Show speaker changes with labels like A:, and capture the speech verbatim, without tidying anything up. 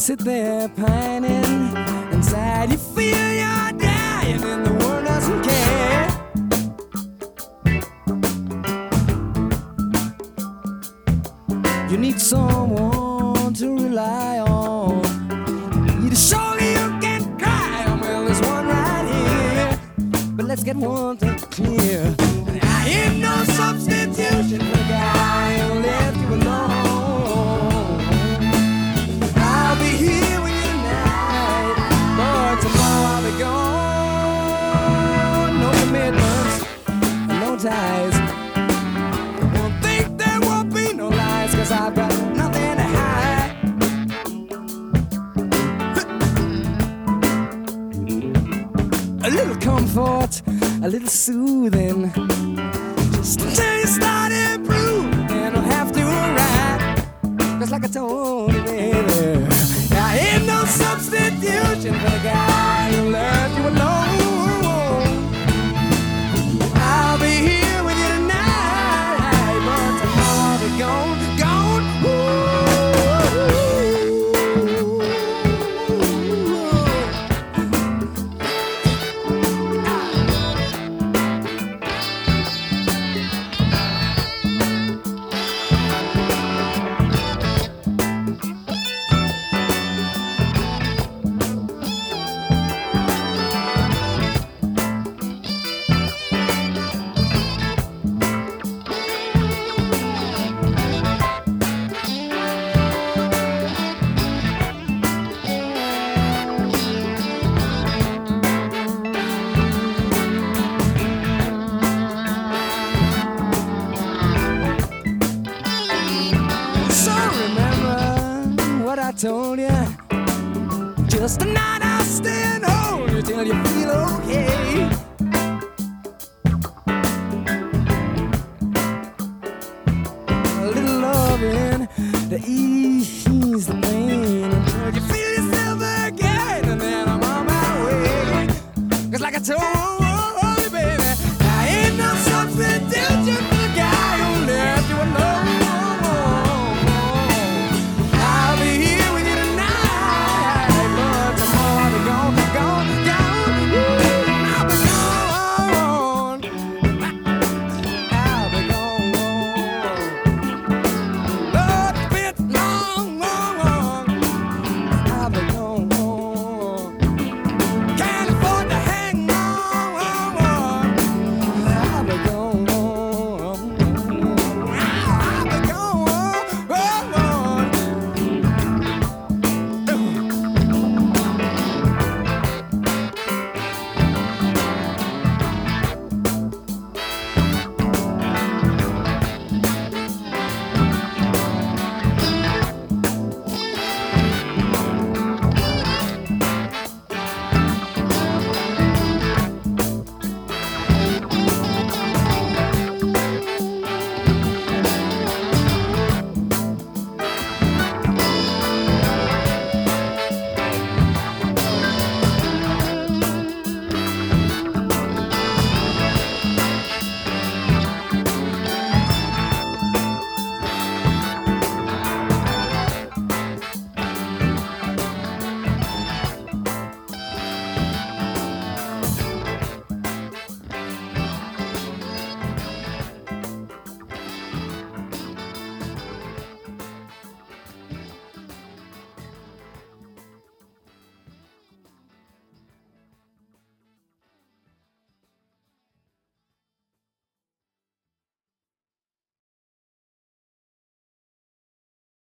A: sit there pining. Inside you feel you're dying and the world doesn't care. You need someone to rely on. You need a shoulder you can cry on. Well, there's one right here, but let's get one thing clear. I ain't no substitution for the guy who left you alone. I'll be here with you tonight, but tomorrow I'll be gone. No commitments, no ties. Won't think there won't be no lies, 'cause I've got nothing to hide. A little comfort, a little soothing, just until you start improving. And I'll have to arrive, 'cause like I told you, baby, I ain't no substitution for the guy who left you alone. I'll be here with you tonight, but tomorrow I'll be gone, gone. I told you, just a night I'll stay and hold you till you feel okay. A little loving to ease the pain until you feel yourself again, and then I'm on my way. 'Cause like I told